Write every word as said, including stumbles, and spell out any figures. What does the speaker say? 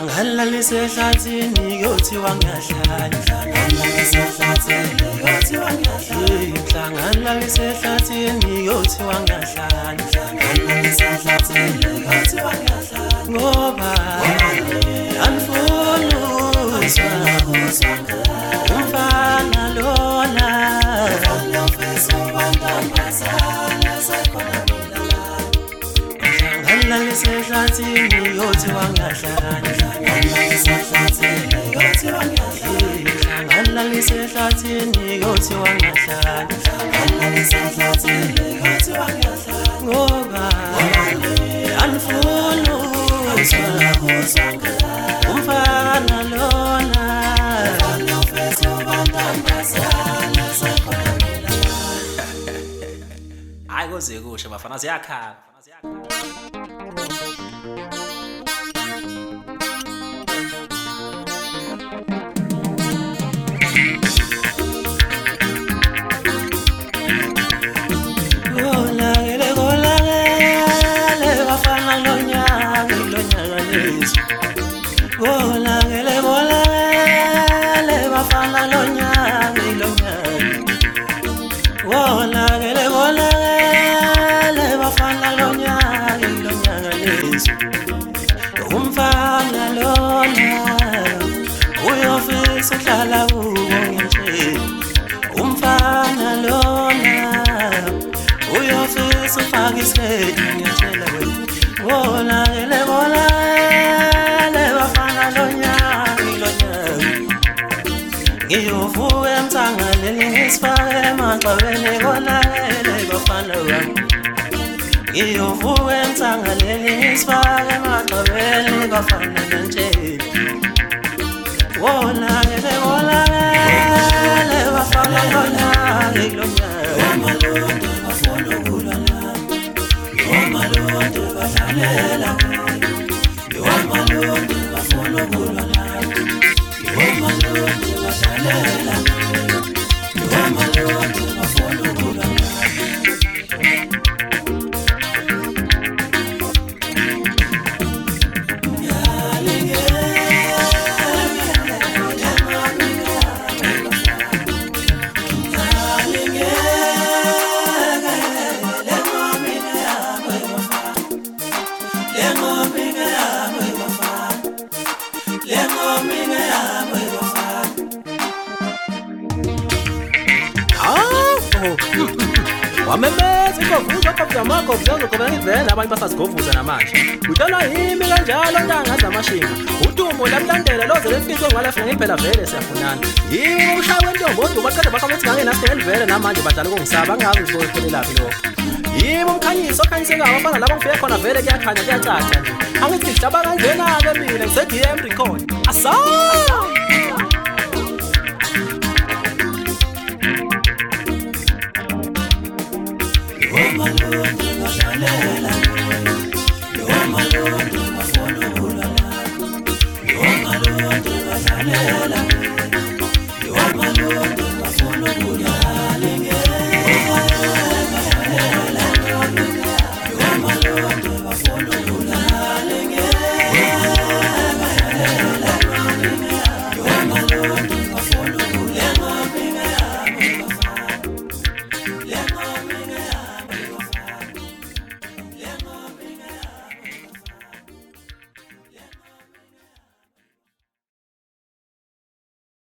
Ngihlangana lisehlathini yothiwa ngiyahlanya. Ngihlangana lisehlathini yothiwa ngiyahlanya. Ngihlangana lisehlathini yothiwa ngiyahlanya. Ngihlangana lisehlathini yothiwa ngiyahlanya. Ngoba anifuna uzwa umfana lona. Ufana ufisa ubandampazana sekhona mina la. Ngihlangana lisehlathini yothiwa ngiyahlanya. Ngihlangana lisehlathini yothiwa ngiyahlanya. Ngihlangana lisehlathini yothiwa ngiyahlanya. Ngihlangana lisehlathini yothiwa ngiyahlanya. Ngoba anifuna uzwa umfana lona. Ufana ufisa ubandampazana sekhona mina la. Hayi koze kusho bafana ziyakhala. Golagele golagele bafana lonyaka lonyaka lezi. Golagele golagele bafana lonyaka lonyaka. Golagele golagele bafana lonyaka lonyaka lezi. Umfana lona uyofisa uhlala kuwo nje. Umfana lona uyofisa ufaka isiketi ngiyatshela wena. Golagele golagele bafana lonyaka lonyaka. Ngiyovuka emthangaleni ngisifake emagcwabeni. Golagele bafana wami. Ngiyovuka emthangaleni ngisifake emagcwabeni bafana nje. Golagele golagele bafana lonyaka lonyaka. Wamalonde bafuna ukulwa nami. Wamalonde badlalela mina. Wamalonde bafuna ukulwa nami. Wamalonde badlalela mina. Wamalonde bafuna ukulwa nami. Wamemeza ingovuza kopya makho kuzenza kuba ngivela abanye basazigovuza namanje. Uhlala yimi kanjalo ntanga zamashinga. Udumo lamlandela loze lemfihlo ngalafu ngiphela vele siyafunana. Yimi ushaya wentombo udumo baqeda bakhamethi ngangenasineli vele namanje badala kungisaba ngazi ngizophelelaphi lokho. Yimi umkhanyiso okhanyiseka abafana laba ngifike khona vele kuyakhanya kuyacaca nje. Angithi ngidaba kanjena ke mina ngise D M record. Asa! Wamalonde badlalela mina. Wamalonde bafuna ukulwa nami. Wamalonde badlalela mina. Wamalonde